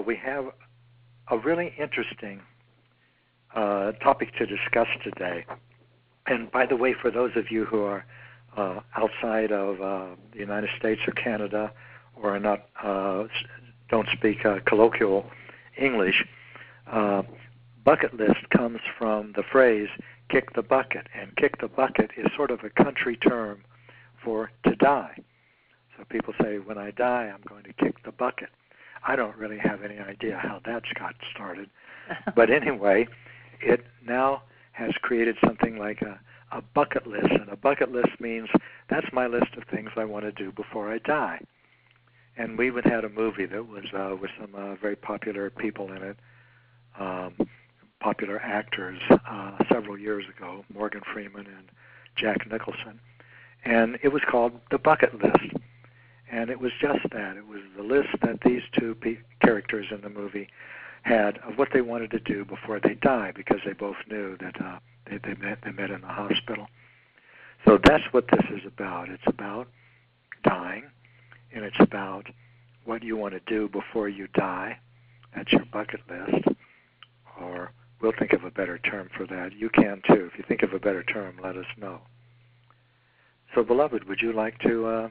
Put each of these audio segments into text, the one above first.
we have a really interesting topic to discuss today. And by the way, for those of you who are outside of the United States or Canada, or are not don't speak colloquial English, bucket list comes from the phrase "kick the bucket," and "kick the bucket" is sort of a country term for to die. So people say, when I die, I'm going to kick the bucket. I don't really have any idea how that got started. But anyway, it now has created something like a bucket list. And a bucket list means that's my list of things I want to do before I die. And we even had a movie that was with some very popular people in it, popular actors several years ago, Morgan Freeman and Jack Nicholson. And it was called The Bucket List. And it was just that. It was the list that these two characters in the movie had of what they wanted to do before they die, because they both knew that they met in the hospital. So that's what this is about. It's about dying, and it's about what you want to do before you die. That's your bucket list. Or we'll think of a better term for that. You can too. If you think of a better term, let us know. So, beloved, would you like to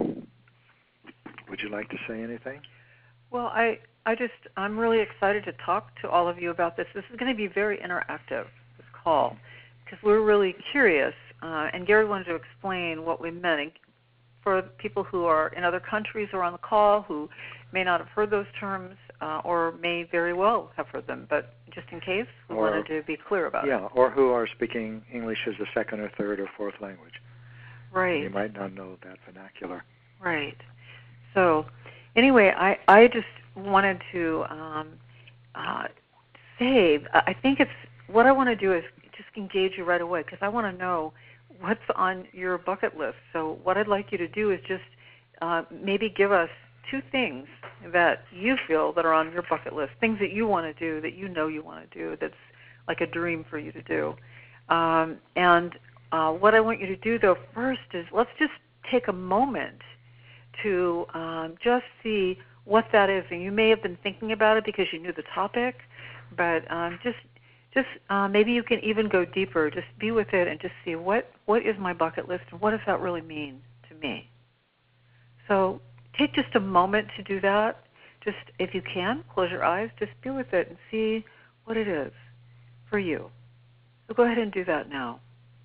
say anything? Well, I'm really excited to talk to all of you about this. This is going to be very interactive, this call, because we're really curious. And Gary wanted to explain what we meant. And for people who are in other countries or on the call who may not have heard those terms or may very well have heard them, but just in case, we wanted to be clear about it. Yeah, or who are speaking English as a second or third or fourth language. Right. You might not know that vernacular. Right. So, anyway, I just wanted to say, I think it's, what I want to do is just engage you right away, because I want to know what's on your bucket list. So what I'd like you to do is just maybe give us two things that you feel that are on your bucket list, things that you want to do, that you know you want to do, that's like a dream for you to do. And what I want you to do, though, first is let's just take a moment to just see what that is. And you may have been thinking about it because you knew the topic, but just maybe you can even go deeper. Just be with it and just see what is my bucket list and what does that really mean to me. So take just a moment to do that. Just, if you can, close your eyes. Just be with it and see what it is for you. So go ahead and do that now.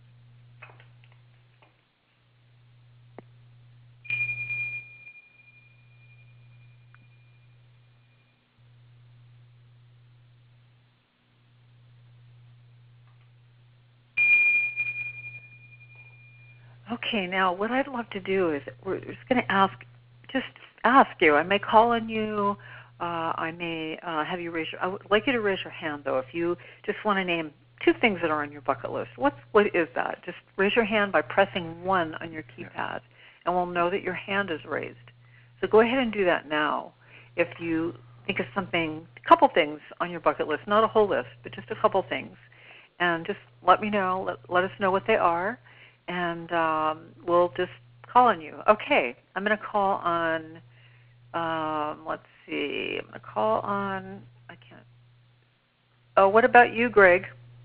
Okay, now what I'd love to do is we're just going to ask you. I may call on you. I may have you I would like you to raise your hand, though, if you just want to name two things that are on your bucket list. What is that? Just raise your hand by pressing 1 on your keypad, and we'll know that your hand is raised. So go ahead and do that now. If you think of something, a couple things on your bucket list, not a whole list, but just a couple things, and just let me know. Let us know what they are. And we'll just call on you. Okay, I'm going to call on, let's see, I'm going to call on, I can't. Oh, what about you, Greg?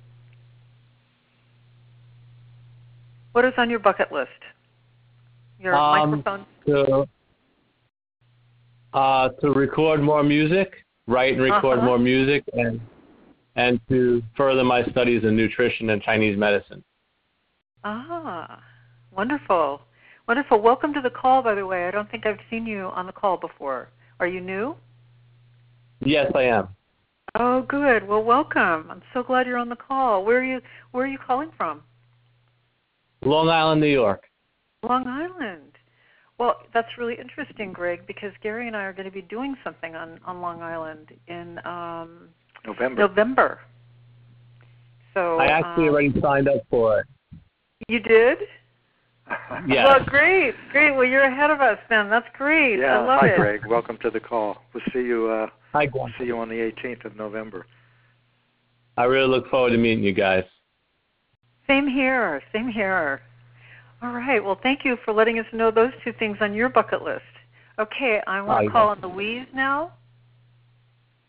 What is on your bucket list? Your microphone? To record more music, write and record more music, and to further my studies in nutrition and Chinese medicine. Ah, wonderful. Wonderful. Welcome to the call, by the way. I don't think I've seen you on the call before. Are you new? Yes, I am. Oh, good. Well, welcome. I'm so glad you're on the call. Where are you calling from? Long Island, New York. Long Island. Well, that's really interesting, Greg, because Gary and I are going to be doing something on Long Island in November. So I actually already signed up for it. You did? Yes. Well, great. Well, you're ahead of us then. That's great. Yeah. I love Hi, it. Greg. Welcome to the call. We'll see you. Hi, Glenn. We'll see you on the 18th of November. I really look forward to meeting you guys. Same here. All right. Well, thank you for letting us know those two things on your bucket list. Okay, I want to call on Louise now.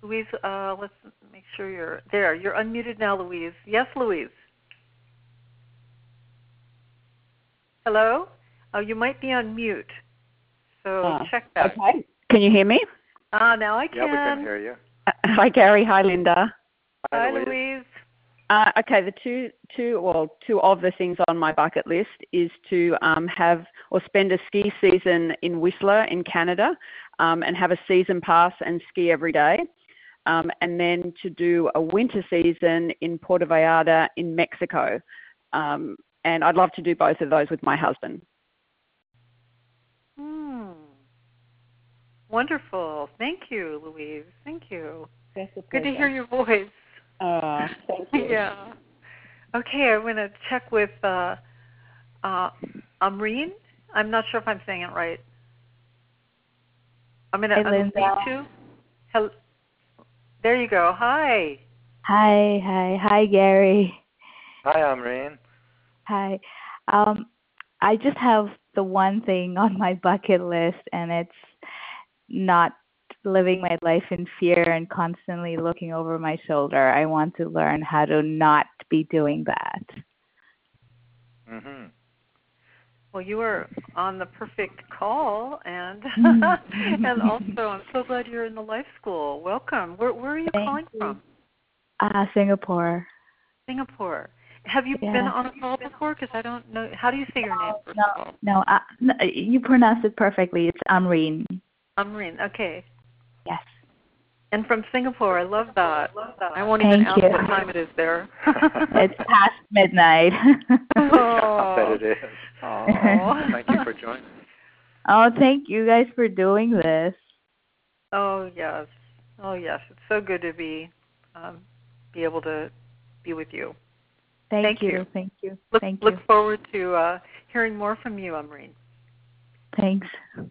Louise, let's make sure you're there. You're unmuted now, Louise. Yes, Louise. Hello? Oh, you might be on mute. So check that. Okay. Can you hear me? Now I can. Yeah, we can hear you. Hi, Gary. Hi, Linda. Hi, Louise. Okay, the two of the things on my bucket list is to have or spend a ski season in Whistler in Canada and have a season pass and ski every day. And then to do a winter season in Puerto Vallarta in Mexico. And I'd love to do both of those with my husband. Wonderful. Thank you, Louise. Thank you. Good to hear your voice. Thank you. Yeah. Okay, I'm going to check with Amreen. I'm not sure if I'm saying it right. I'm going to unmute you. Hello. There you go. Hi. Hi, Gary. Hi, Amreen. Hi. I just have the one thing on my bucket list, and it's not living my life in fear and constantly looking over my shoulder. I want to learn how to not be doing that. Mm-hmm. Well, you were on the perfect call, and and also I'm so glad you're in the life school. Welcome. Where are you calling from? Singapore. Singapore. Have you been on a call before? Because I don't know. How do you say your name, first of all? No, you pronounce it perfectly. It's Amreen. Amreen, okay. Yes. And from Singapore, I love that. I won't even ask what time it is there. It's past midnight. Oh. I bet it is. Oh. Thank you for joining us. Oh, thank you guys for doing this. Oh, yes. Oh, yes. It's so good to be able to be with you. Thank you. Look forward to hearing more from you, Amreen. Thanks.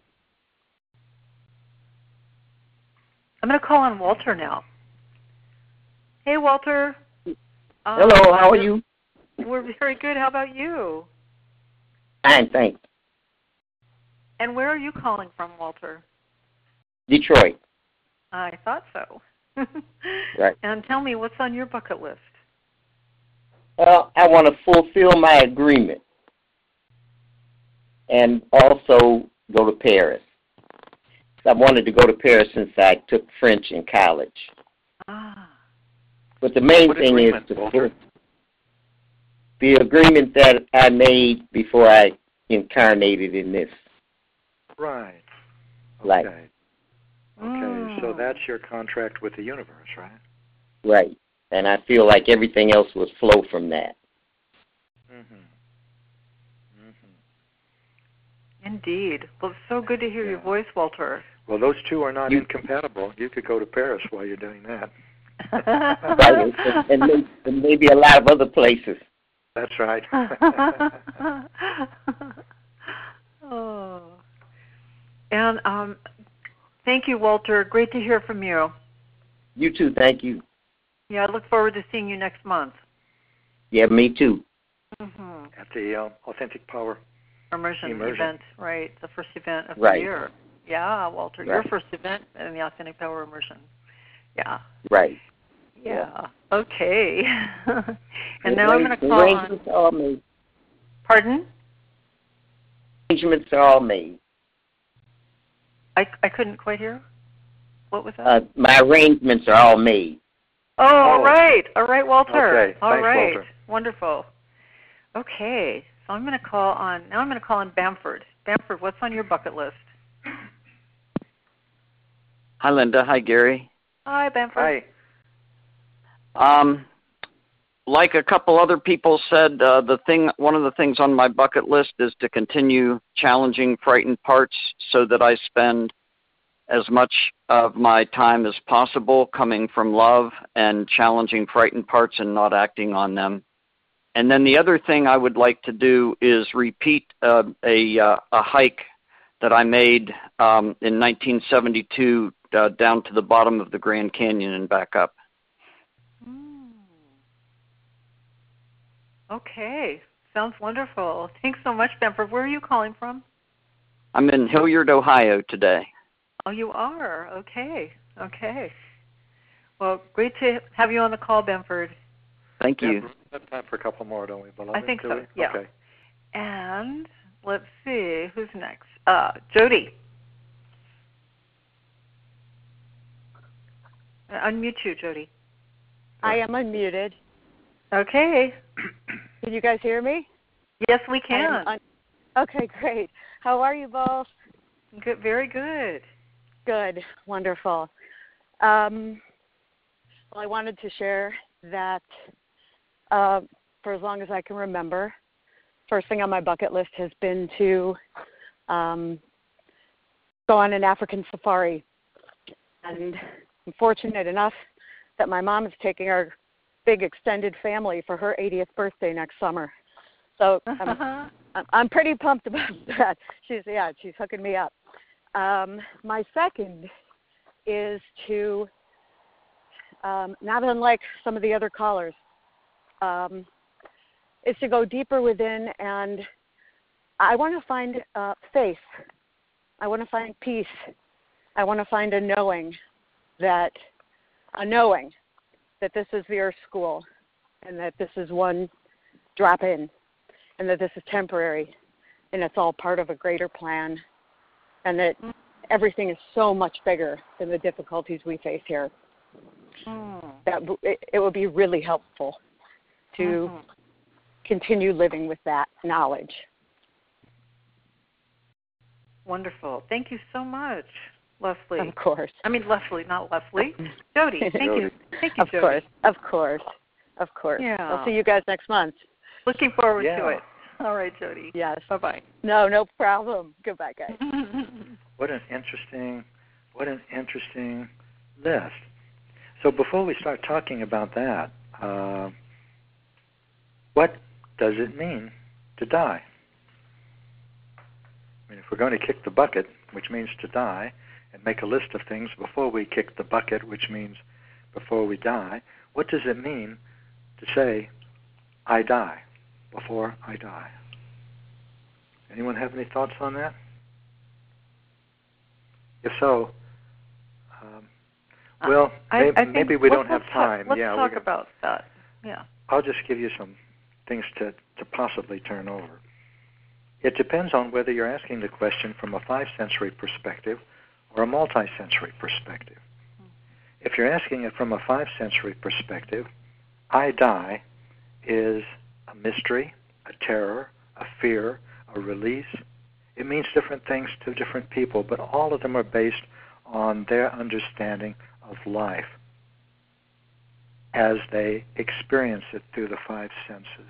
I'm going to call on Walter now. Hey, Walter. Hello, how are you? We're very good. How about you? Fine, thanks. And where are you calling from, Walter? Detroit. I thought so. Right. And tell me, what's on your bucket list? I want to fulfill my agreement and also go to Paris. I wanted to go to Paris since I took French in college. But the main thing is the agreement that I made before I incarnated in this. Right. Life. Okay, so that's your contract with the universe, right? Right. And I feel like everything else would flow from that. Indeed. Well, it's so good to hear your voice, Walter. Well, those two are not incompatible. You could go to Paris while you're doing that. Right, and maybe a lot of other places. That's right. Oh. And thank you, Walter. Great to hear from you. You too, thank you. Yeah, I look forward to seeing you next month. Yeah, me too. At the Authentic Power Immersion event, right? The first event of the year. Yeah, Walter, your first event in the Authentic Power Immersion. Yeah. Right. Yeah. Okay. And now I'm going to call arrangements are all made. Pardon? Arrangements are all made. I couldn't quite hear. What was that? My arrangements are all made. Oh, all right. All right, Walter. Okay. All Thanks, right. Walter. Wonderful. Okay. So I'm going to call on Bamford. Bamford, what's on your bucket list? Hi, Linda. Hi, Gary. Hi, Bamford. Hi. Like a couple other people said, one of the things on my bucket list is to continue challenging frightened parts so that I spend as much of my time as possible coming from love and challenging frightened parts and not acting on them. And then the other thing I would like to do is repeat a hike that I made in 1972 down to the bottom of the Grand Canyon and back up. Okay. Sounds wonderful. Thanks so much, Bamford. Where are you calling from? I'm in Hilliard, Ohio today. Oh, you are? Okay. Okay. Well, great to have you on the call, Benford. Thank you. We have time for a couple more, don't we, beloved? I think so, yeah. Okay. And let's see, who's next? Jody. Unmute you, Jody. I am unmuted. Okay. Can you guys hear me? Yes, we can. Okay, great. How are you both? Good, very good. Good, wonderful. Well, I wanted to share that for as long as I can remember, first thing on my bucket list has been to go on an African safari. And I'm fortunate enough that my mom is taking our big extended family for her 80th birthday next summer. So I'm pretty pumped about that. She's hooking me up. My second is to, not unlike some of the other callers, is to go deeper within, and I want to find faith. I want to find peace. I want to find a knowing that this is the Earth School, and that this is one drop in, and that this is temporary, and it's all part of a greater plan, and that everything is so much bigger than the difficulties we face here. That it would be really helpful to continue living with that knowledge. Wonderful. Thank you so much, Leslie. Of course. I mean, Leslie, not Leslie. Jody. Thank you. Thank you, Jody. Of course. Yeah. I'll see you guys next month. Looking forward to it. All right, Jody. Yes. Bye-bye. No problem. Goodbye, guys. What an interesting list. So before we start talking about that, what does it mean to die? I mean, if we're going to kick the bucket, which means to die, and make a list of things before we kick the bucket, which means before we die, what does it mean to say, I die, before I die? Anyone have any thoughts on that? If so, maybe we don't have time. Let's talk about that. Yeah. I'll just give you some things to possibly turn over. It depends on whether you're asking the question from a 5-sensory perspective or a multi-sensory perspective. If you're asking it from a 5-sensory perspective, I die is a mystery, a terror, a fear, a release. It means different things to different people, but all of them are based on their understanding of life as they experience it through the 5 senses.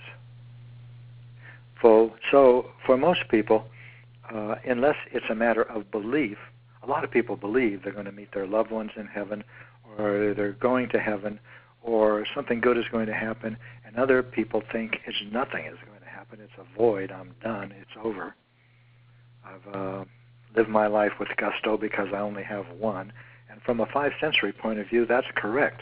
So for most people, unless it's a matter of belief, a lot of people believe they're going to meet their loved ones in heaven, or they're going to heaven, or something good is going to happen, and other people think nothing is going to happen. It's a void. I'm done. It's over. I've lived my life with gusto because I only have one. And from a 5-sensory point of view, that's correct.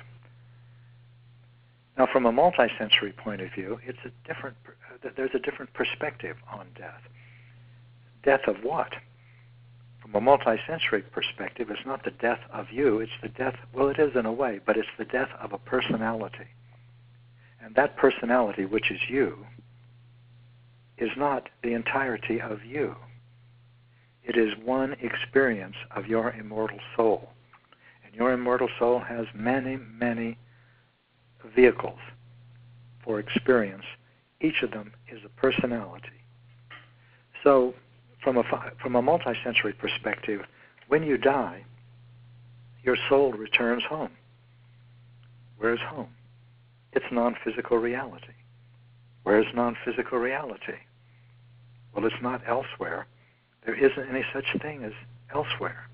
Now, from a multi-sensory point of view, there's a different perspective on death. Death of what? From a multi-sensory perspective, it's not the death of you, it's the death, well, it is in a way, but it's the death of a personality. And that personality, which is you, is not the entirety of you. It is one experience of your immortal soul. And your immortal soul has many, many vehicles for experience. Each of them is a personality. So from a multi-sensory perspective, when you die, your soul returns home. Where's home? It's non-physical reality. Where's non-physical reality? Well, it's not elsewhere. There isn't any such thing as elsewhere.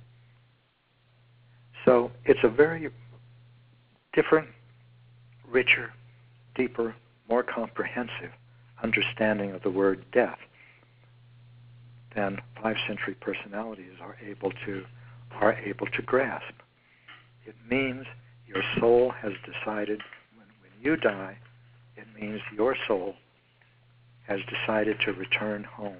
So it's a very different, richer, deeper, more comprehensive understanding of the word death than 5-sensory personalities are able to grasp. It means your soul has decided, when you die, it means your soul has decided to return home.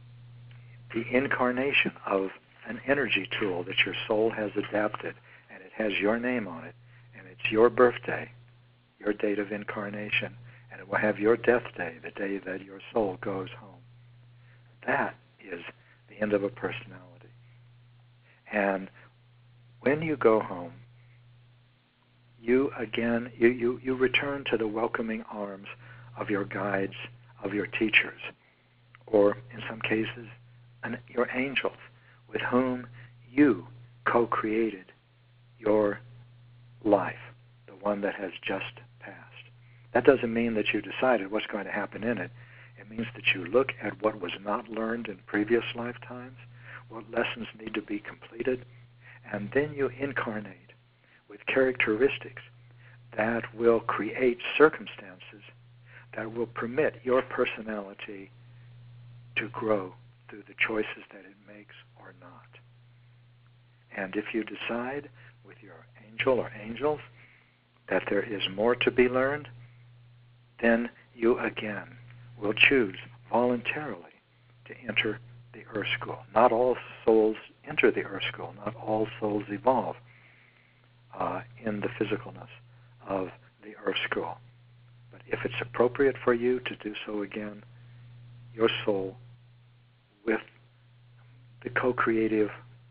The incarnation of an energy tool that your soul has adapted, and it has your name on it, and it's your birthday, your date of incarnation, and it will have your death day, the day that your soul goes home. That is the end of a personality. And when you go home, you again, you return to the welcoming arms of your guides, of your teachers, or in some cases, your angels, with whom you co-created your life, the one that has just passed. That doesn't mean that you decided what's going to happen in it. It means that you look at what was not learned in previous lifetimes, what lessons need to be completed, and then you incarnate with characteristics that will create circumstances that will permit your personality to grow through the choices that it makes or not. And if you decide with your angel or angels that there is more to be learned, then you again will choose voluntarily to enter the Earth School. Not all souls enter the Earth School. Not all souls evolve in the physicalness of the Earth School. But if it's appropriate for you to do so again, your soul, with the co-creative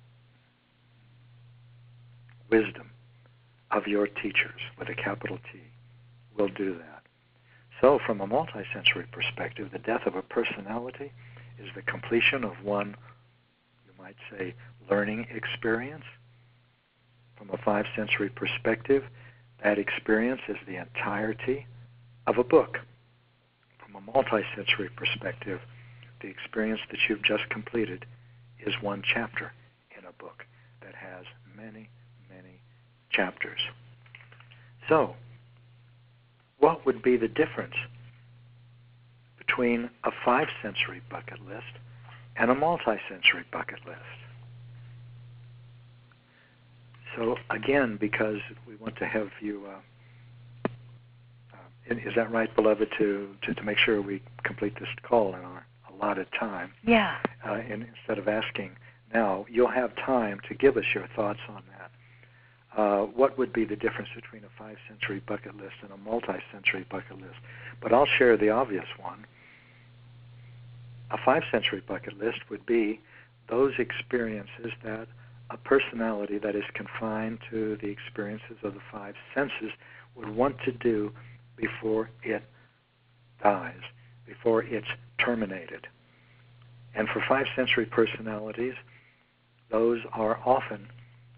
wisdom of your teachers, with a capital T, will do that. So from a multisensory perspective, the death of a personality is the completion of one, you might say, learning experience. From a five-sensory perspective, that experience is the entirety of a book. From a multisensory perspective, the experience that you've just completed is one chapter in a book that has many, many chapters. So, what would be the difference between a five-sensory bucket list and a multisensory bucket list? So again, because we want to have you, is that right, beloved, to make sure we complete this call in our allotted time? Yeah. And instead of asking now, you'll have time to give us your thoughts on that. What would be the difference between a five-sensory bucket list and a multi-sensory bucket list? But I'll share the obvious one. A five-sensory bucket list would be those experiences that a personality that is confined to the experiences of the five senses would want to do before it dies, before it's terminated. And for five-sensory personalities, those are often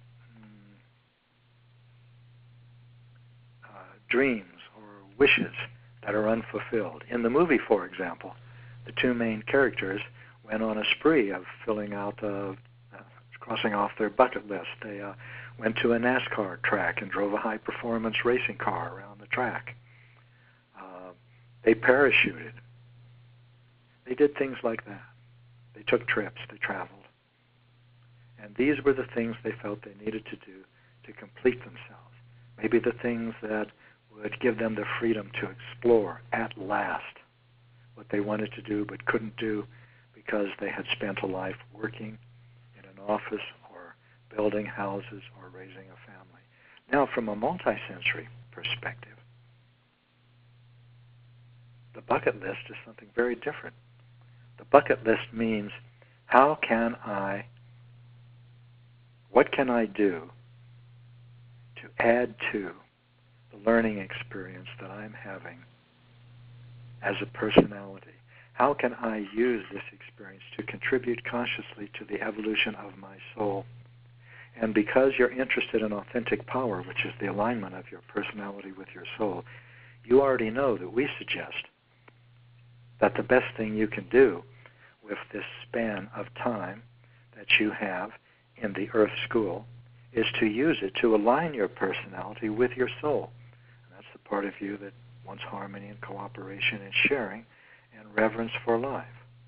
dreams or wishes that are unfulfilled. In the movie, for example, the two main characters went on a spree of filling out, crossing off their bucket list. They went to a NASCAR track and drove a high-performance racing car around the track. They parachuted. They did things like that. They took trips. They traveled. And these were the things they felt they needed to do to complete themselves. Maybe the things that would give them the freedom to explore at last what they wanted to do but couldn't do because they had spent a life working in an office or building houses or raising a family. Now, from a multisensory perspective, the bucket list is something very different. The bucket list means what can I do to add to the learning experience that I'm having as a personality? How can I use this experience to contribute consciously to the evolution of my soul? And because you're interested in authentic power, which is the alignment of your personality with your soul, you already know that we suggest that the best thing you can do with this span of time that you have in the Earth School is to use it to align your personality with your soul. And that's the part of you that wants harmony and cooperation and sharing and reverence for life.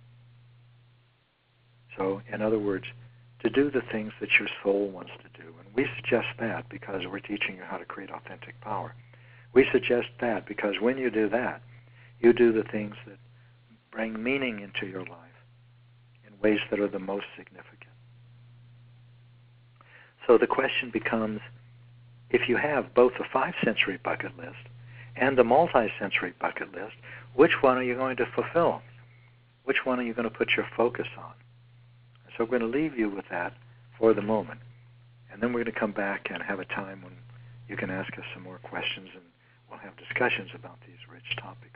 So, in other words, to do the things that your soul wants to do. And we suggest that because we're teaching you how to create authentic power. We suggest that because when you do that, you do the things that bring meaning into your life in ways that are the most significant. So the question becomes, if you have both the 5-sensory bucket list and the multi-sensory bucket list, which one are you going to fulfill? Which one are you going to put your focus on? So we're going to leave you with that for the moment. And then we're going to come back and have a time when you can ask us some more questions, and we'll have discussions about these rich topics.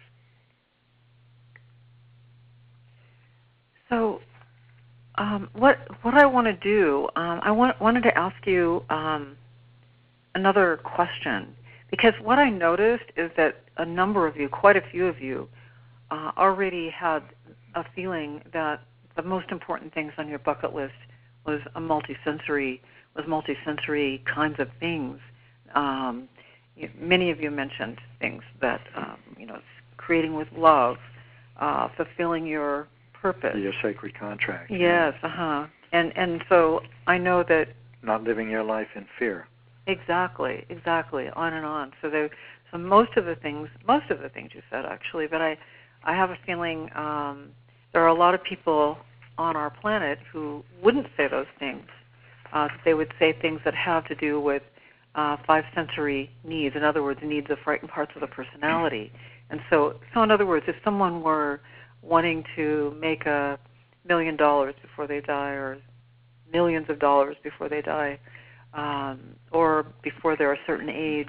So what I want to do, I wanted to ask you another question, because what I noticed is that a number of you, quite a few of you, already had a feeling that the most important things on your bucket list was multisensory kinds of things. Many of you mentioned things that, creating with love, fulfilling your purpose. Your sacred contract. Yes, And so I know that... Not living your life in fear. Exactly, on and on. So most of the things you said, actually, but I have a feeling there are a lot of people on our planet who wouldn't say those things. They would say things that have to do with 5-sensory needs, in other words, needs of frightened parts of the personality. And so in other words, if someone were wanting to make $1 million before they die, or millions of dollars before they die, or before they're a certain age,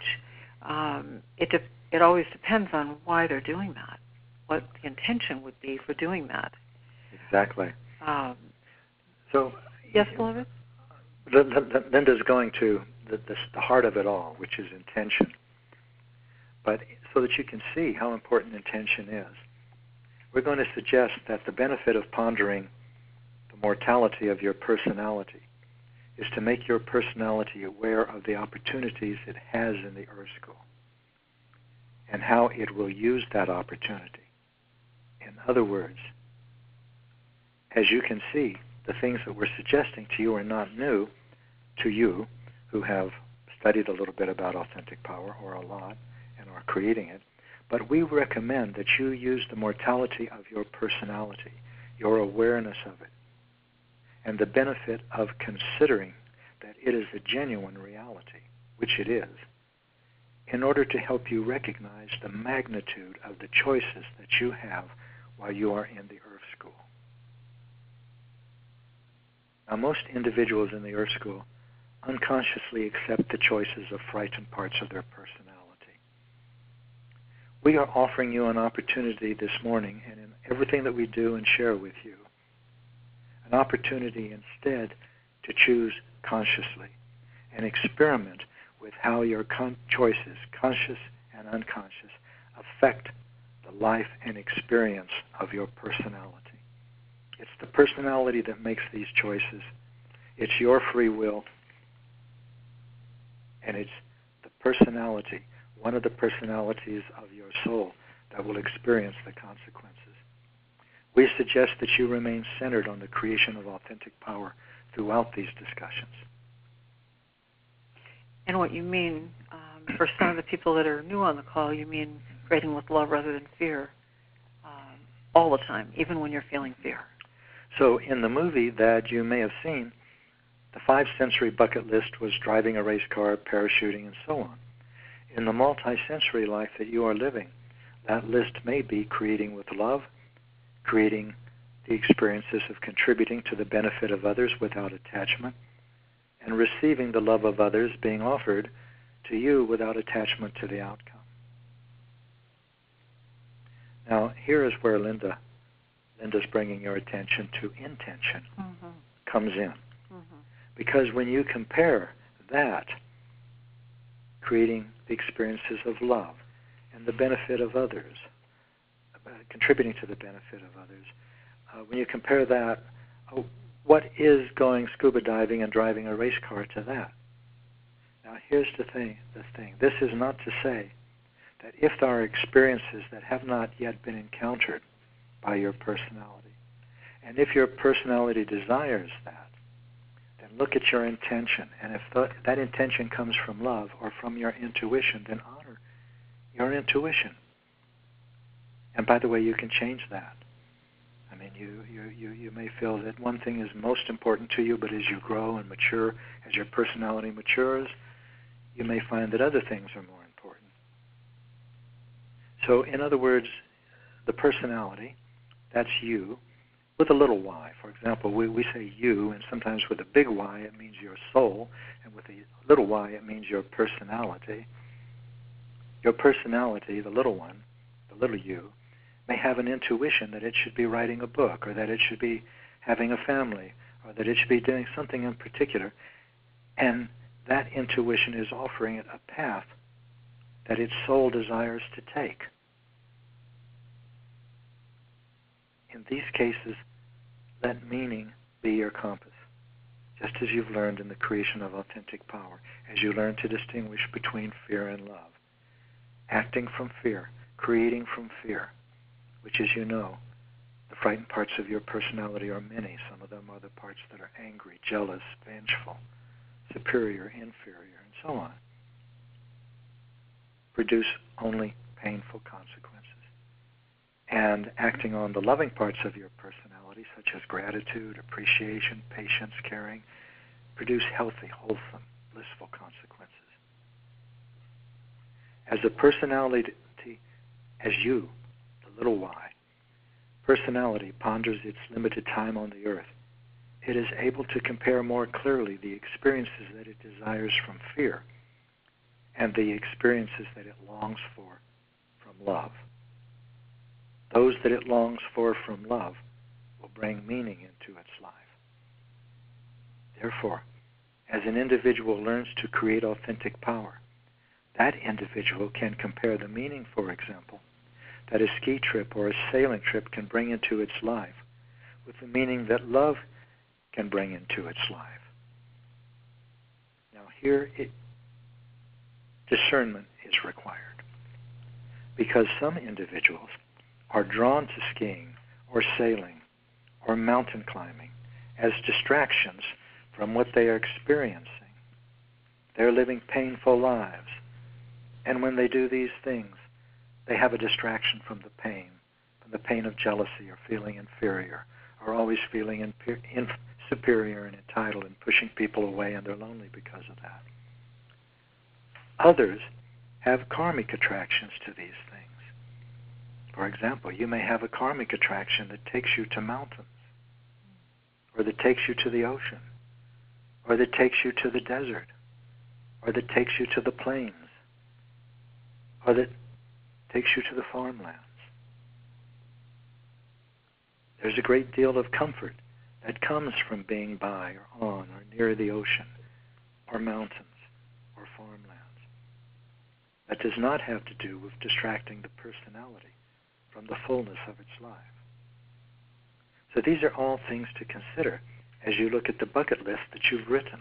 it always depends on why they're doing that, what the intention would be for doing that. Exactly. Yes, beloved? Linda's going to the heart of it all, which is intention. But so that you can see how important intention is, we're going to suggest that the benefit of pondering the mortality of your personality is to make your personality aware of the opportunities it has in the Earth School and how it will use that opportunity. In other words, as you can see, the things that we're suggesting to you are not new to you who have studied a little bit about authentic power, or a lot, and are creating it. But we recommend that you use the mortality of your personality, your awareness of it, and the benefit of considering that it is a genuine reality, which it is, in order to help you recognize the magnitude of the choices that you have while you are in the Earth School. Now, most individuals in the Earth School unconsciously accept the choices of frightened parts of their personality. We are offering you an opportunity this morning, and in everything that we do and share with you, an opportunity instead to choose consciously and experiment with how your choices, conscious and unconscious, affect the life and experience of your personality. It's the personality that makes these choices. It's your free will, and it's the personality, one of the personalities of your soul, that will experience the consequences. We suggest that you remain centered on the creation of authentic power throughout these discussions. And what you mean, for some of the people that are new on the call, you mean creating with love rather than fear, all the time, even when you're feeling fear. So in the movie that you may have seen, the 5-sensory bucket list was driving a race car, parachuting, and so on. In the multi-sensory life that you are living, that list may be creating with love, creating the experiences of contributing to the benefit of others without attachment, and receiving the love of others being offered to you without attachment to the outcome. Now, here is where Linda's bringing your attention to intention comes in. Because when you compare that, creating the experiences of love and the benefit of others, contributing to the benefit of others, when you compare that, what is going scuba diving and driving a race car to that? Now here's the thing. This is not to say that if there are experiences that have not yet been encountered by your personality, and if your personality desires that, then look at your intention. And if that intention comes from love or from your intuition, then honor your intuition. And by the way, you can change that. I mean, you may feel that one thing is most important to you, but as you grow and mature, as your personality matures, you may find that other things are more important. So, in other words, the personality, that's you, with a little y. For example, we say you, and sometimes with a big Y it means your soul, and with a little y it means your personality. Your personality, the little one, the little you, may have an intuition that it should be writing a book, or that it should be having a family, or that it should be doing something in particular. And that intuition is offering it a path that its soul desires to take. In these cases, let meaning be your compass, just as you've learned in the creation of authentic power, as you learn to distinguish between fear and love. Acting from fear, creating from fear, which, as you know, the frightened parts of your personality are many. Some of them are the parts that are angry, jealous, vengeful, superior, inferior, and so on. Produce only painful consequences. And acting on the loving parts of your personality, such as gratitude, appreciation, patience, caring, produce healthy, wholesome, blissful consequences. As a personality, as you, the little y, personality ponders its limited time on the earth, it is able to compare more clearly the experiences that it desires from fear and the experiences that it longs for from love. Those that it longs for from love will bring meaning into its life. Therefore, as an individual learns to create authentic power, that individual can compare the meaning, for example, that a ski trip or a sailing trip can bring into its life with the meaning that love can bring into its life. Now here, discernment is required, because some individuals are drawn to skiing or sailing or mountain climbing as distractions from what they are experiencing. They're living painful lives, and when they do these things, they have a distraction from the pain of jealousy or feeling inferior, or always feeling superior and entitled and pushing people away, and they're lonely because of that. Others have karmic attractions to these things. For example, you may have a karmic attraction that takes you to mountains, or that takes you to the ocean, or that takes you to the desert, or that takes you to the plains, or that takes you to the farmlands. There's a great deal of comfort that comes from being by or on or near the ocean or mountains or farmlands. That does not have to do with distracting the personality from the fullness of its life. So these are all things to consider as you look at the bucket list that you've written.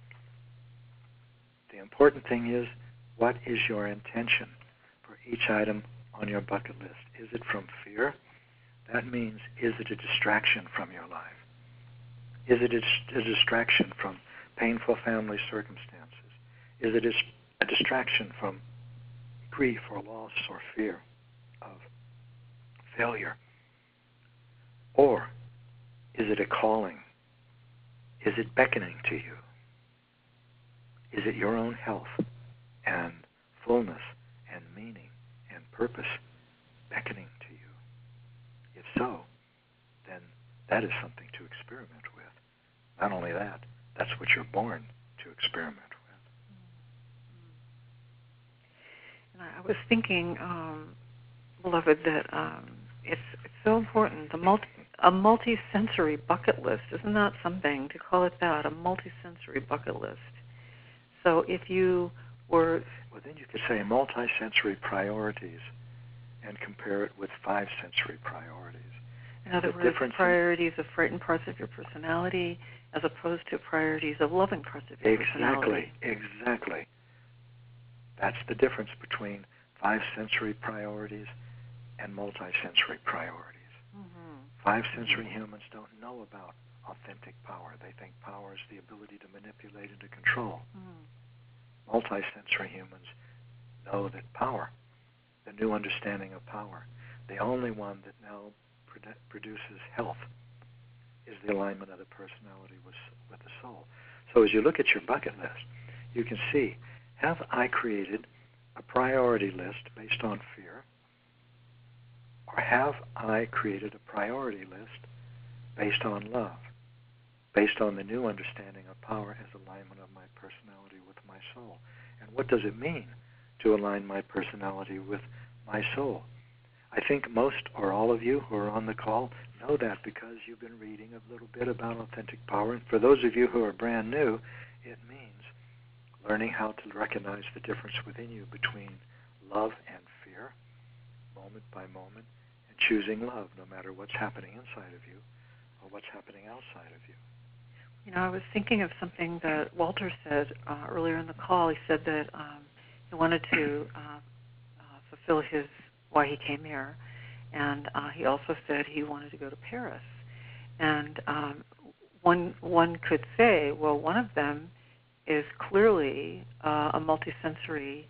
The important thing is, what is your intention for each item on your bucket list? Is it from fear? That means, is it a distraction from your life? Is it a distraction from painful family circumstances? Is it a distraction from grief or loss or fear of failure? Or is it a calling? Is it beckoning to you? Is it your own health and fullness and meaning and purpose beckoning to you? If so, then that is something to experiment with. Not only that, that's what you're born to experiment with. And I was thinking, beloved, that it's so important, a multi-sensory bucket list. Isn't that something to call it that, a multi-sensory bucket list? So if you were... Well, then you could say multi-sensory priorities and compare it with 5 sensory priorities. In other words, priorities of frightened parts of your personality as opposed to priorities of loving parts of your personality. Exactly. That's the difference between 5 sensory priorities and multi-sensory priorities. Mm-hmm. 5 sensory humans don't know about authentic power. They think power is the ability to manipulate and to control. Mm. Multi-sensory humans know that power, the new understanding of power, the only one that now produces health, is the alignment of the personality with the soul. So as you look at your bucket list, you can see, have I created a priority list based on fear? Or have I created a priority list based on love, based on the new understanding of power as alignment of my personality with my soul? And what does it mean to align my personality with my soul? I think most or all of you who are on the call know that because you've been reading a little bit about authentic power. And for those of you who are brand new, it means learning how to recognize the difference within you between love and fear, moment by moment, and choosing love no matter what's happening inside of you or what's happening outside of you. You know, I was thinking of something that Walter said earlier in the call. He said that he wanted to fulfill why he came here, and he also said he wanted to go to Paris. And one could say, well, one of them is clearly a multisensory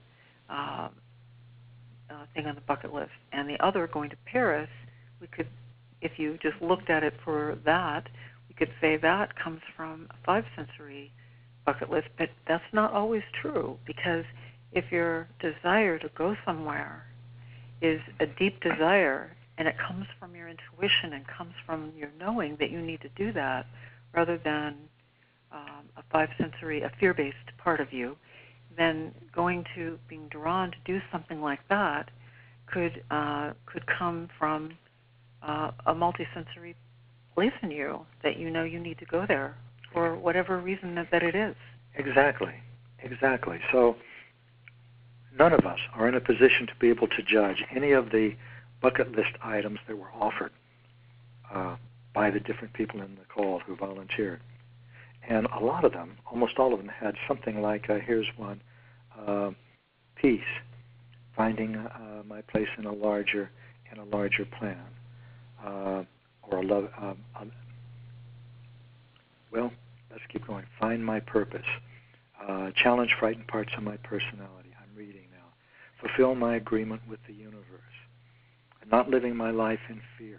thing on the bucket list, and the other, going to Paris, we could, if you just looked at it for that, we could say that comes from a five-sensory bucket list, but that's not always true, because if your desire to go somewhere is a deep desire, and it comes from your intuition and comes from your knowing that you need to do that, rather than a five-sensory, a fear-based part of you, then being drawn to do something like that could come from a multisensory place in you that you know you need to go there for whatever reason that it is. Exactly. So none of us are in a position to be able to judge any of the bucket list items that were offered by the different people in the call who volunteered. And a lot of them, almost all of them, had something like, here's one, peace, finding my place in a larger plan, or a love. Well, let's keep going. Find my purpose, challenge frightened parts of my personality. I'm reading now. Fulfill my agreement with the universe. Not living my life in fear.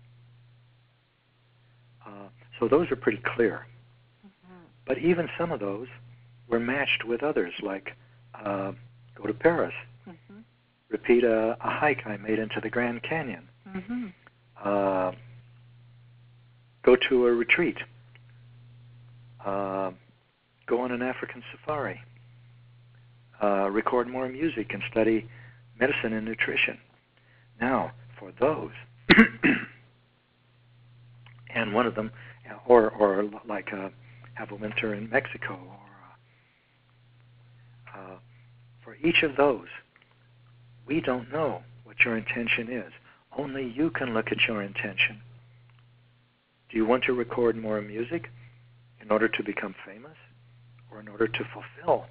So those are pretty clear. But even some of those were matched with others, like go to Paris, repeat a hike I made into the Grand Canyon, go to a retreat, go on an African safari, record more music and study medicine and nutrition. Now, for those, and one of them, or like have a winter in Mexico, or for each of those, we don't know what your intention is. Only you can look at your intention. Do you want to record more music in order to become famous, or in order to fulfill,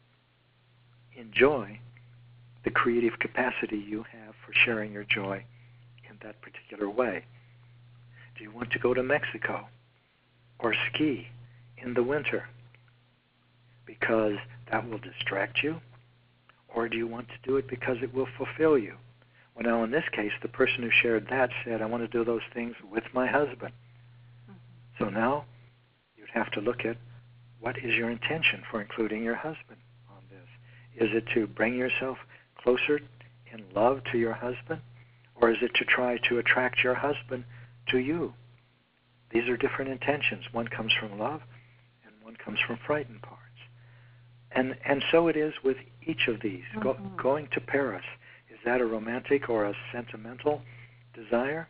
enjoy the creative capacity you have for sharing your joy in that particular way? Do you want to go to Mexico or ski in the winter because that will distract you? Or do you want to do it because it will fulfill you? Well, now in this case, the person who shared that said, I want to do those things with my husband. So now you'd have to look at, what is your intention for including your husband on this? Is it to bring yourself closer in love to your husband? Or is it to try to attract your husband to you? These are different intentions. One comes from love, and one comes from frightened parts. And so it is with each of these. Going to Paris, is that a romantic or a sentimental desire?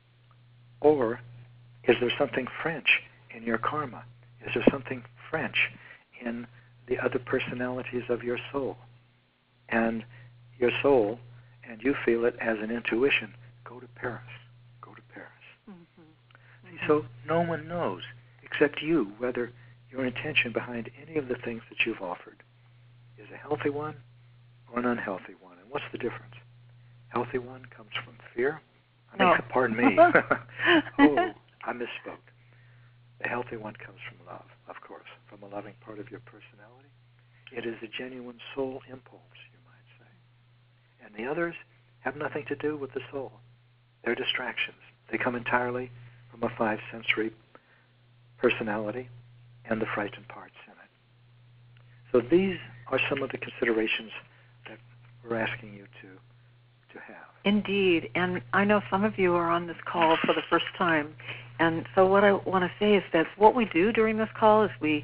Or is there something French in your karma? Is there something French in the other personalities of your soul? And your soul, and you feel it as an intuition, go to Paris. Go to Paris. See, so no one knows except you whether your intention behind any of the things that you've offered is a healthy one or an unhealthy one. And what's the difference? Healthy one comes from fear. Pardon me. Oh, I misspoke. The healthy one comes from love, of course, from a loving part of your personality. It is a genuine soul impulse, you might say. And the others have nothing to do with the soul. They're distractions. They come entirely from a five-sensory personality and the frightened parts in it. So these are some of the considerations that we're asking you to have. Indeed, and I know some of you are on this call for the first time, and so what I want to say is that what we do during this call is we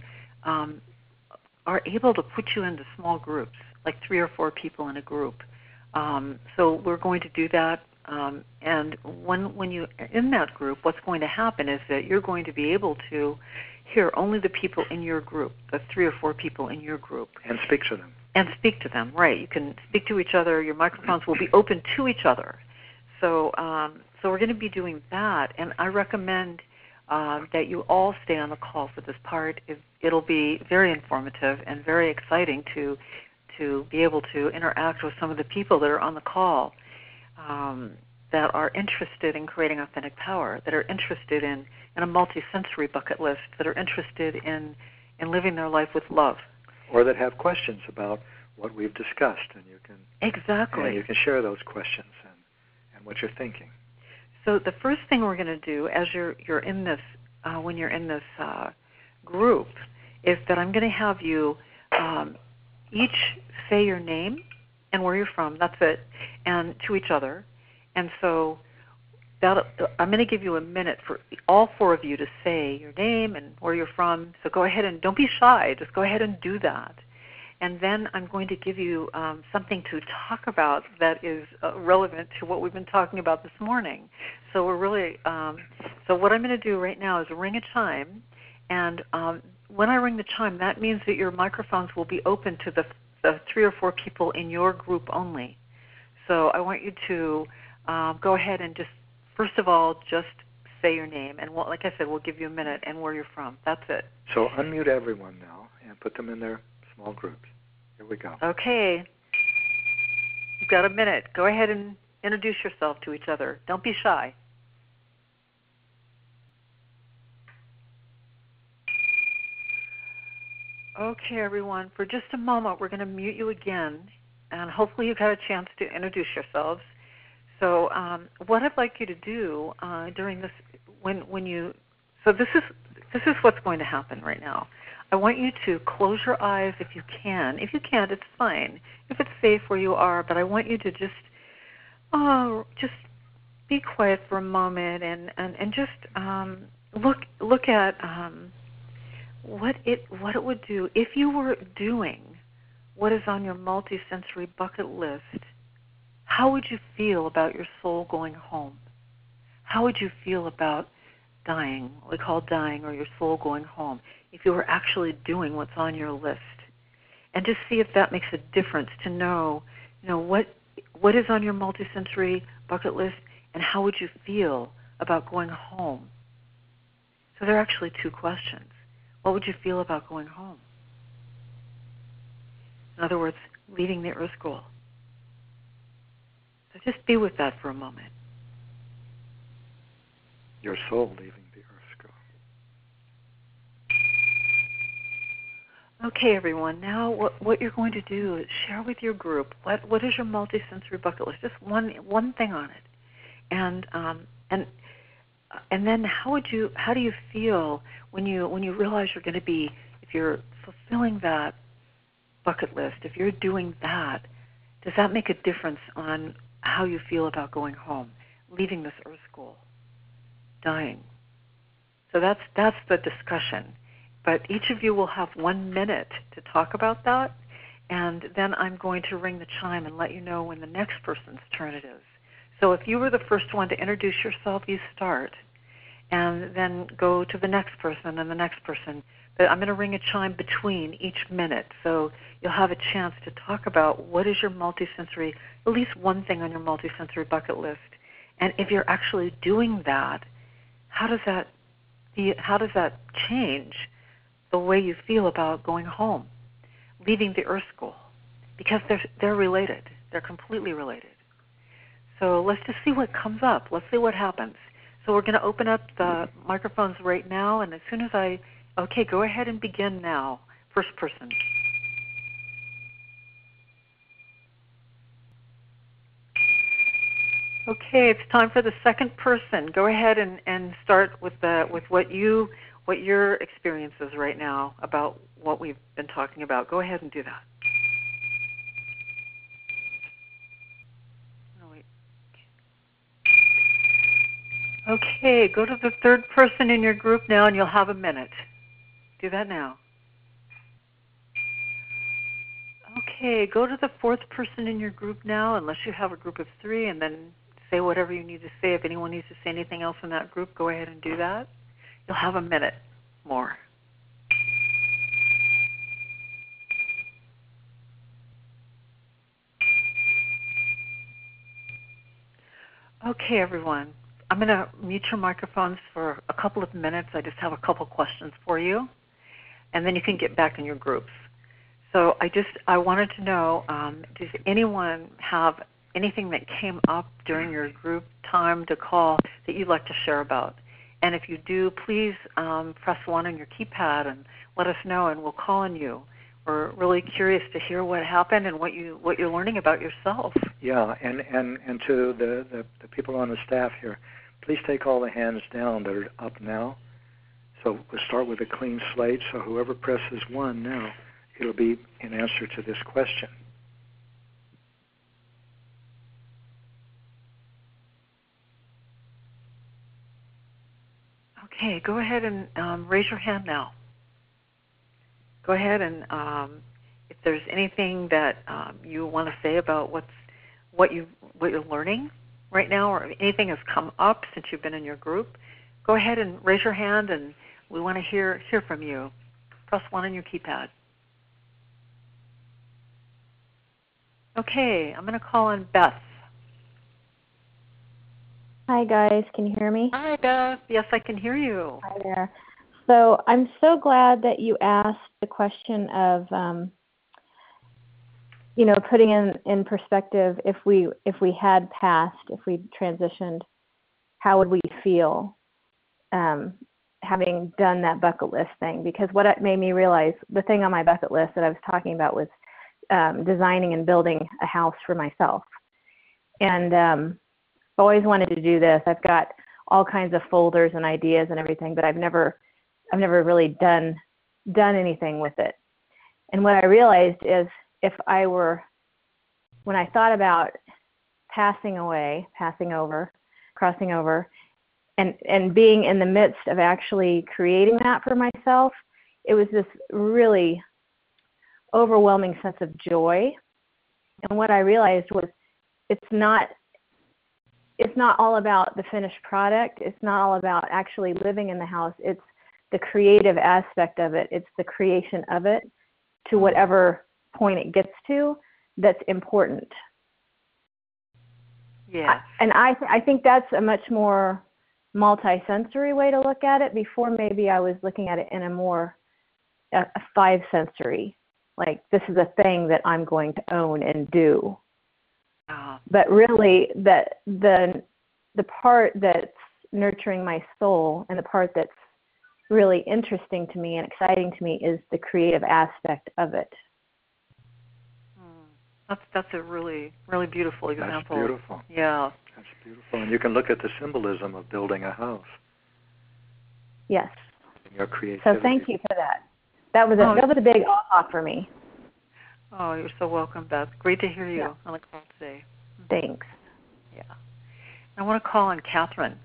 are able to put you into small groups, like 3 or 4 people in a group. So we're going to do that, and when you're in that group, what's going to happen is that you're going to be able to hear only the people in your group, the 3 or 4 people in your group. And speak to them. And speak to them, right. You can speak to each other. Your microphones will be open to each other. So so we're going to be doing that, and I recommend that you all stay on the call for this part. It'll be very informative and very exciting to be able to interact with some of the people that are on the call that are interested in creating authentic power, that are interested in a multi-sensory bucket list, that are interested in living their life with love. Or that have questions about what we've discussed, and you can exactly you can share those questions and what you're thinking. So the first thing we're going to do, as you're in this when you're in this group, is that I'm going to have you each say your name and where you're from. That's it, and to each other. And so I'm going to give you a minute for all 4 of you to say your name and where you're from. So go ahead and don't be shy. Just go ahead and do that. And then I'm going to give you something to talk about that is relevant to what we've been talking about this morning. So we're really so what I'm going to do right now is ring a chime, and when I ring the chime, that means that your microphones will be open to the 3 or 4 people in your group only. So I want you to go ahead and just, first of all, just say your name. And like I said, we'll give you a minute and where you're from. That's it. So unmute everyone now and put them in their small groups. Here we go. Okay. You've got a minute. Go ahead and introduce yourself to each other. Don't be shy. Okay, everyone. For just a moment, we're going to mute you again, and hopefully you've had a chance to introduce yourselves. So what I'd like you to do during this, this is what's going to happen right now. I want you to close your eyes if you can. If you can't, it's fine. If it's safe where you are, but I want you to just be quiet for a moment and just look at what it would do if you were doing what is on your multisensory bucket list. How would you feel about your soul going home? How would you feel about dying, what we call dying, or your soul going home, if you were actually doing what's on your list? And just see if that makes a difference to know what is on your multisensory bucket list, and how would you feel about going home? So there are actually 2 questions. What would you feel about going home? In other words, leaving the earth school. So just be with that for a moment. Your soul leaving the earth school. Okay, everyone. Now what you're going to do is share with your group what is your multisensory bucket list. Just one thing on it. And then how do you feel when you realize you're going to be, if you're fulfilling that bucket list, if you're doing that, does that make a difference on how you feel about going home, leaving this earth school, dying? So that's the discussion. But each of you will have 1 minute to talk about that, and then I'm going to ring the chime and let you know when the next person's turn it is. So if you were the first one to introduce yourself, you start, and then go to the next person and the next person. But I'm going to ring a chime between each minute, so you'll have a chance to talk about what is your multisensory, at least one thing on your multisensory bucket list. And if you're actually doing that, how does that change the way you feel about going home, leaving the earth school? Because they're related. They're completely related. So let's just see what comes up. Let's see what happens. So we're going to open up the microphones right now, and as soon as okay, go ahead and begin now. First person. Okay, it's time for the second person. Go ahead and start with what your experience is right now about what we've been talking about. Go ahead and do that. Okay, go to the third person in your group now, and you'll have a minute. Do that now. Okay, go to the fourth person in your group now, unless you have a group of 3, and then say whatever you need to say. If anyone needs to say anything else in that group, go ahead and do that. You'll have a minute more. Okay, everyone. I'm going to mute your microphones for a couple of minutes. I just have a couple questions for you, and then you can get back in your groups. So I wanted to know, does anyone have anything that came up during your group time to call that you'd like to share about? And if you do, please press 1 on your keypad and let us know, and we'll call on you. We're really curious to hear what happened and what you're learning about yourself. Yeah, and to the people on the staff here, please take all the hands down that are up now. So we'll start with a clean slate. So whoever presses 1 now, it'll be in answer to this question. Okay, go ahead and raise your hand now. Go ahead and if there's anything that you want to say about what you're learning right now, or if anything has come up since you've been in your group, go ahead and raise your hand, and we want to hear from you. Press 1 on your keypad. Okay, I'm going to call on Beth. Hi guys, can you hear me? Hi Beth. Yes, I can hear you. Hi there. So I'm so glad that you asked the question of, putting in perspective, if we had passed, if we transitioned, how would we feel having done that bucket list thing? Because what it made me realize, the thing on my bucket list that I was talking about was designing and building a house for myself. And I've always wanted to do this. I've got all kinds of folders and ideas and everything, but I've never really done anything with it. And what I realized is, when I thought about passing over, crossing over, and being in the midst of actually creating that for myself, it was this really overwhelming sense of joy. And what I realized was, it's not all about the finished product. It's not all about actually living in the house. It's the creative aspect of it. It's the creation of it to whatever point it gets to that's important. Yeah. And I think that's a much more multi-sensory way to look at it. Before, maybe I was looking at it in a more a 5-sensory, like, this is a thing that I'm going to own and do. But really, the part that's nurturing my soul, and the part that's really interesting to me and exciting to me, is the creative aspect of it. That's a really, really beautiful example. That's beautiful. Yeah. That's beautiful. And you can look at the symbolism of building a house. Yes. Your creativity. So thank you for that. That was a big aha for me. Oh, you're so welcome, Beth. Great to hear you on the call today. Thanks. Yeah. I want to call on Catherine.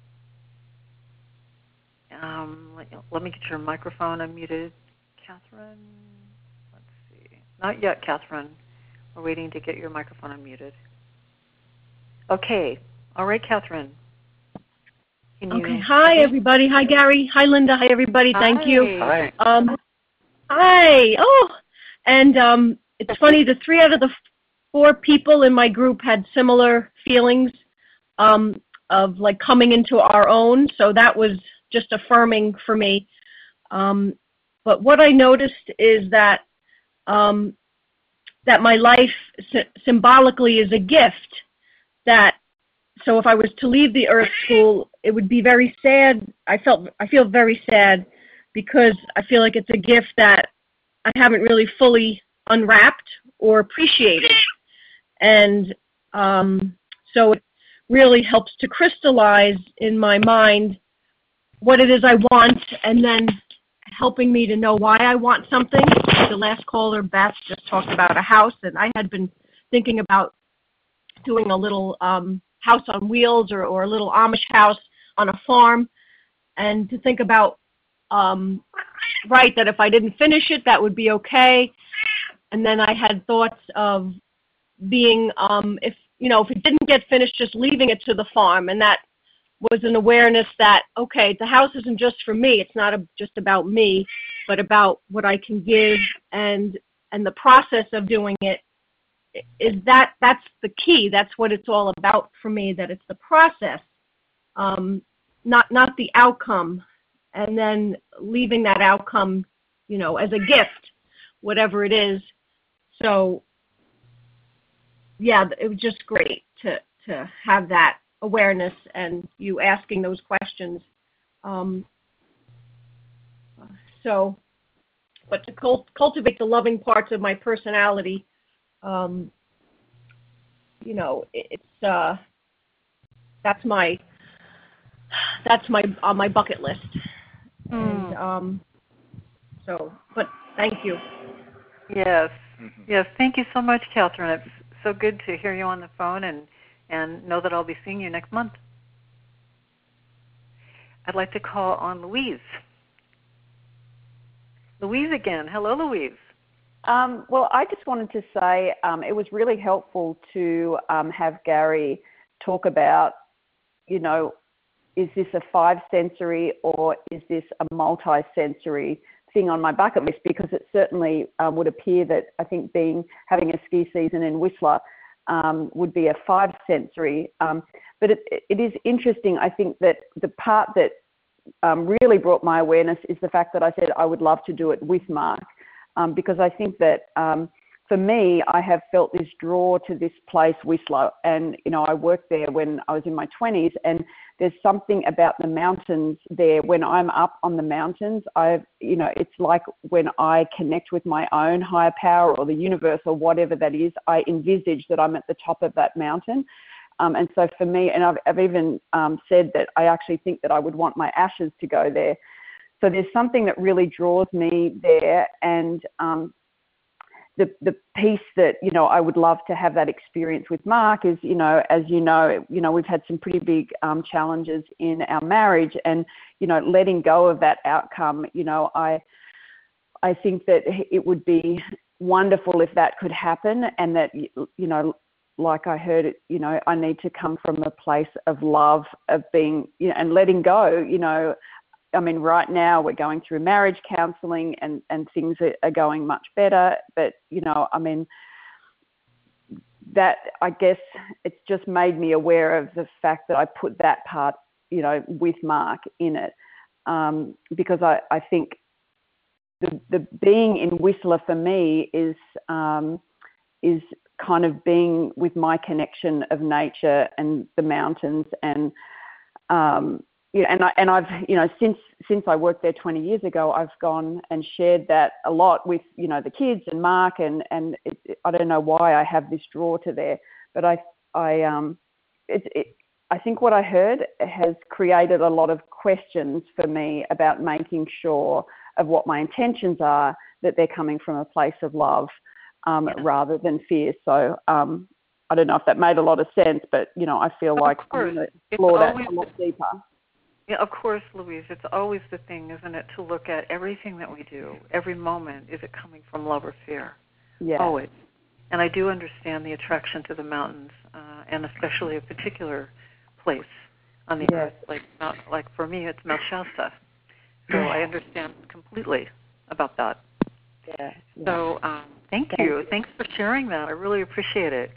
Let me get your microphone unmuted. Catherine, let's see. Not yet, Catherine. We're waiting to get your microphone unmuted. Okay. All right, Catherine. Okay. Hi, everybody. Hi, Gary. Hi, Linda. Hi, everybody. Hi. Thank you. Hi. Hi. Oh, and it's funny. The 3 out of the 4 people in my group had similar feelings of like coming into our own. So that was just affirming for me. But what I noticed is that that my life symbolically is a gift. So if I was to leave the Earth School, it would be very sad. I feel very sad, because I feel like it's a gift that I haven't really fully unwrapped or appreciated. And so it really helps to crystallize in my mind what it is I want, and then helping me to know why I want something. The last caller, Beth, just talked about a house, and I had been thinking about doing a little house on wheels, or a little Amish house on a farm, and to think about, right, that if I didn't finish it, that would be okay. And then I had thoughts of being, if it didn't get finished, just leaving it to the farm. And that was an awareness that, okay, the house isn't just for me. It's not just about me, but about what I can give, and the process of doing it that's the key. That's what it's all about for me, that it's the process, not the outcome. And then leaving that outcome, as a gift, whatever it is. So, yeah, it was just great to have that awareness and you asking those questions. But to cultivate the loving parts of my personality, that's my on my bucket list. And, but thank you. Yes. Yes. Thank you so much, Catherine. It's so good to hear you on the phone and know that I'll be seeing you next month. I'd like to call on Louise. Louise again. Hello, Louise. Well, I just wanted to say it was really helpful to have Gary talk about, is this a 5-sensory or is this a multi-sensory thing on my bucket list? Because it certainly would appear that I think having a ski season in Whistler would be a 5-sensory. But it is interesting. I think that the part that really brought my awareness is the fact that I said I would love to do it with Mark, because I think that for me, I have felt this draw to this place, Whistler, and I worked there when I was in my 20s, and there's something about the mountains there. When I'm up on the mountains, it's like when I connect with my own higher power or the universe or whatever that is, I envisage that I'm at the top of that mountain. And so for me, and I've even said that I actually think that I would want my ashes to go there. So there's something that really draws me there, and the piece that I would love to have that experience with Mark is, as we've had some pretty big challenges in our marriage, and letting go of that outcome. I think that it would be wonderful if that could happen, and that like I heard it, I need to come from a place of love, of being, and letting go. I mean, right now we're going through marriage counseling and things are going much better. But, that, I guess, it's just made me aware of the fact that I put that part, with Mark in it. Because I think the being in Whistler for me is kind of being with my connection of nature and the mountains, and and I've since I worked there 20 years ago, I've gone and shared that a lot with the kids and Mark, and I don't know why I have this draw to there, but I think what I heard has created a lot of questions for me about making sure of what my intentions are, that they're coming from a place of love. Rather than fear. So I don't know if that made a lot of sense, but I feel like I'm going to explore that a lot deeper. Yeah, of course, Louise. It's always the thing, isn't it, to look at everything that we do, every moment, is it coming from love or fear? Yeah. Always. And I do understand the attraction to the mountains, and especially a particular place on the earth. Like for me, it's Mount Shasta. So I understand completely about that. Yeah. So thank you. Thanks for sharing that. I really appreciate it.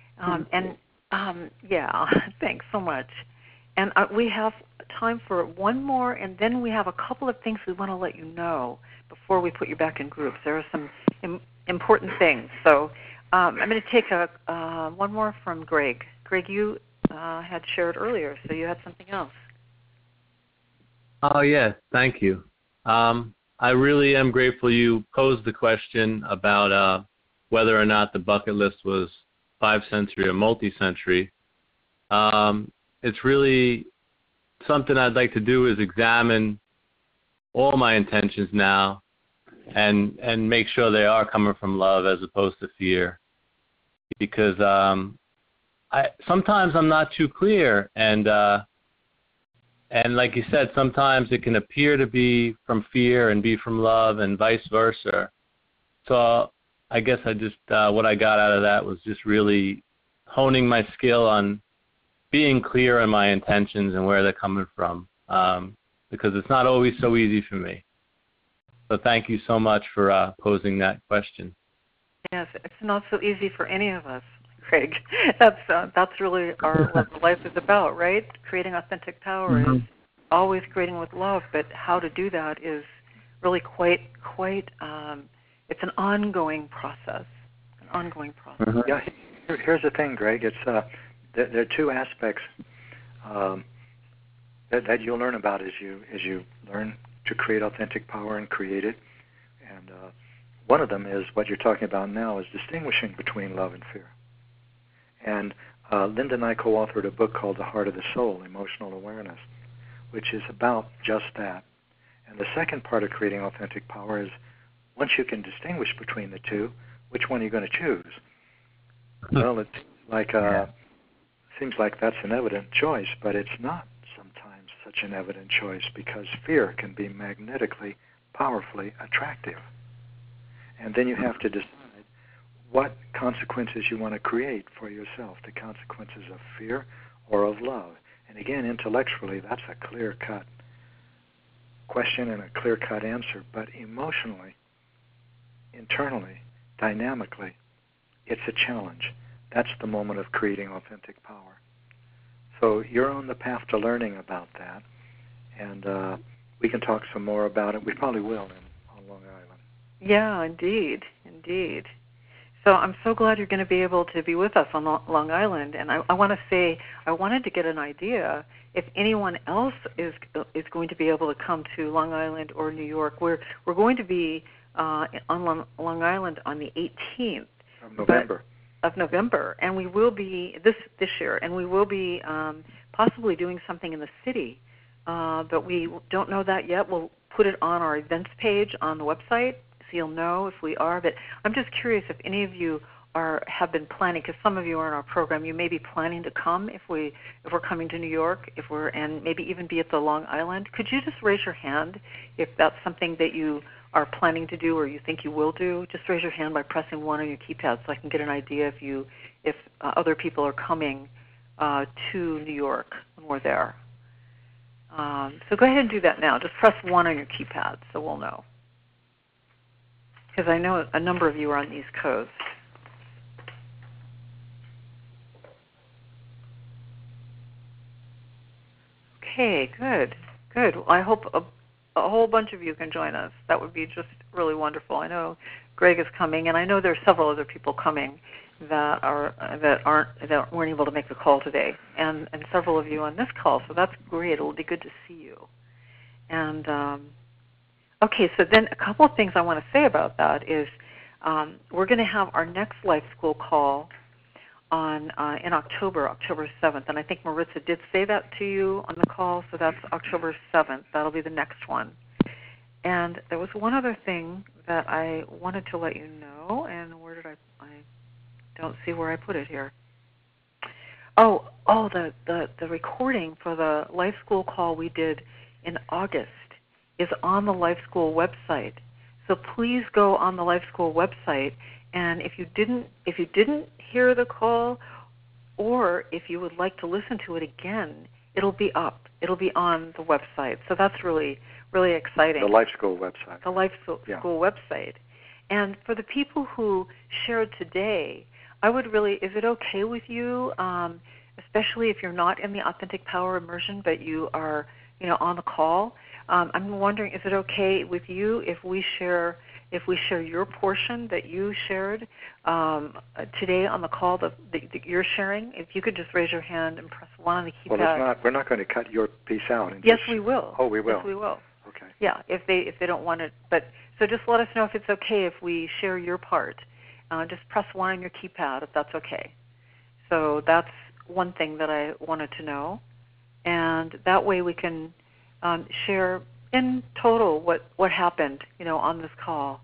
Thanks so much. And we have time for one more, and then we have a couple of things we want to let you know before we put you back in groups. There are some important things. So I'm going to take one more from Greg. Greg, you had shared earlier, so you had something else. Oh, yeah. Thank you. I really am grateful you posed the question about whether or not the bucket list was 5-sensory or multi-sensory. It's really something I'd like to do is examine all my intentions now and make sure they are coming from love as opposed to fear. Because sometimes I'm not too clear, and And like you said, sometimes it can appear to be from fear and be from love and vice versa. So I guess I just, what I got out of that was just really honing my skill on being clear on my intentions and where they're coming from, because it's not always so easy for me. So thank you so much for posing that question. Yes, it's not so easy for any of us, Greg. That's really what life is about, right? Creating authentic power is always creating with love, but how to do that is really quite. It's an ongoing process. Yeah, here's the thing, Greg. It's there are two aspects that you'll learn about as you learn to create authentic power and create it. And one of them is what you're talking about now, is distinguishing between love and fear. And Linda and I co-authored a book called The Heart of the Soul, Emotional Awareness, which is about just that. And the second part of creating authentic power is, once you can distinguish between the two, which one are you going to choose? Well, it's like seems like that's an evident choice, but it's not sometimes such an evident choice, because fear can be magnetically, powerfully attractive. And then you have to decide what consequences you want to create for yourself, the consequences of fear or of love. And again, intellectually, that's a clear-cut question and a clear-cut answer, but emotionally, internally, dynamically, it's a challenge. That's the moment of creating authentic power. So you're on the path to learning about that, and we can talk some more about it. We probably will on Long Island. Yeah, indeed. So I'm so glad you're going to be able to be with us on Long Island, and I want to say I wanted to get an idea if anyone else is going to be able to come to Long Island or New York. We're going to be on Long Island on the 18th of November, and we will be this year, and we will be possibly doing something in the city, but we don't know that yet. We'll put it on our events page on the website, so you'll know if we are. But I'm just curious if any of you have been planning, because some of you are in our program. You may be planning to come if we're coming to New York, and maybe even be at the Long Island. Could you just raise your hand if that's something that you are planning to do or you think you will do? Just raise your hand by pressing 1 on your keypad, so I can get an idea if other people are coming to New York when we're there. So go ahead and do that now. Just press 1 on your keypad so we'll know, because I know a number of you are on the East Coast. Okay, good. Well, I hope a whole bunch of you can join us. That would be just really wonderful. I know Greg is coming, and I know there are several other people coming that weren't able to make the call today, and several of you on this call. So that's great. It will be good to see you. And okay, so then a couple of things I want to say about that is we're going to have our next Life School call in October 7th, and I think Maritza did say that to you on the call, so that's October 7th. That'll be the next one. And there was one other thing that I wanted to let you know, and where did I don't see where I put it here. Oh, the recording for the Life School call we did in August is on the Life School website. So please go on the Life School website, and if you didn't hear the call, or if you would like to listen to it again, it'll be up. It'll be on the website. So that's really, really exciting. The Life School website. The Life School website. And for the people who shared today, I would really, is it okay with you, especially if you're not in the Authentic Power Immersion, but you are, on the call? I'm wondering, is it okay with you if we share your portion that you shared today on the call that you're sharing? If you could just raise your hand and press 1 on the keypad. Well, we're not going to cut your piece out. Yes, we will. Oh, we will. Yes, we will. Okay. Yeah, if they don't want it, but so just let us know if it's okay if we share your part. Just press 1 on your keypad if that's okay. So that's one thing that I wanted to know, and that way we can share in total what happened, on this call,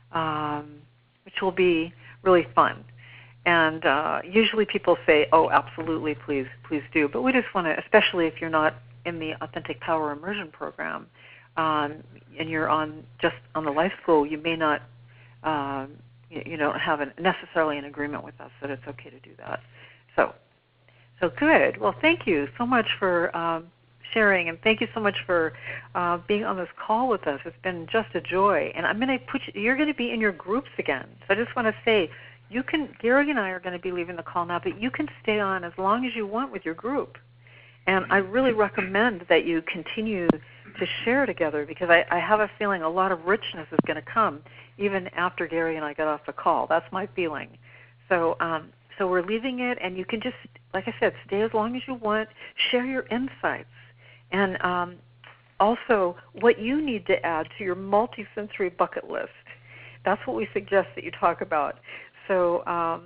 which will be really fun. And usually people say, "Oh, absolutely, please do." But we just want to, especially if you're not in the Authentic Power Immersion program, and you're just on the Life School, you may not, you don't have necessarily an agreement with us that it's okay to do that. So good. Well, thank you so much for sharing, and thank you so much for being on this call with us. It's been just a joy. And I'm going to you're going to be in your groups again. So I just want to say, Gary and I are going to be leaving the call now, but you can stay on as long as you want with your group. And I really recommend that you continue to share together, because I have a feeling a lot of richness is going to come even after Gary and I get off the call. That's my feeling. So we're leaving it, and you can just, like I said, stay as long as you want, share your insights, and also what you need to add to your multi-sensory bucket list. That's what we suggest that you talk about. So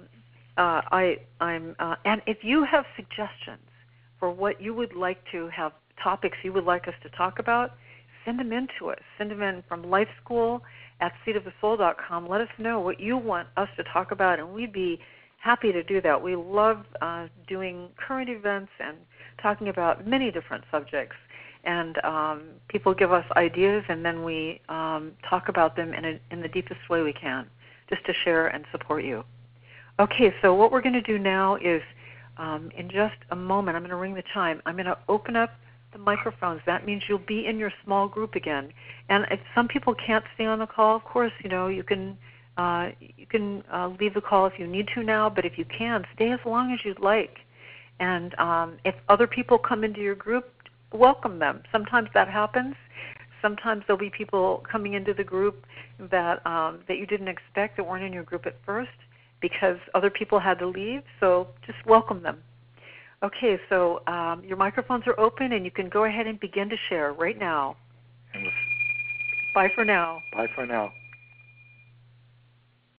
and if you have suggestions for what you would like to have, topics you would like us to talk about, send them in to us. Send them in from lifeschool@seatofthesoul.com. Let us know what you want us to talk about, and we'd be happy to do that. We love doing current events and talking about many different subjects. And people give us ideas, and then we talk about them in the deepest way we can, just to share and support you. Okay, so what we're going to do now is, in just a moment, I'm going to ring the chime. I'm going to open up the microphones. That means you'll be in your small group again. And if some people can't stay on the call, of course, you can leave the call if you need to now, but if you can, stay as long as you'd like. And if other people come into your group, welcome them. Sometimes that happens. Sometimes there'll be people coming into the group that you didn't expect, that weren't in your group at first, because other people had to leave, so just welcome them. Okay, so your microphones are open, and you can go ahead and begin to share right now. Bye for now. Bye for now.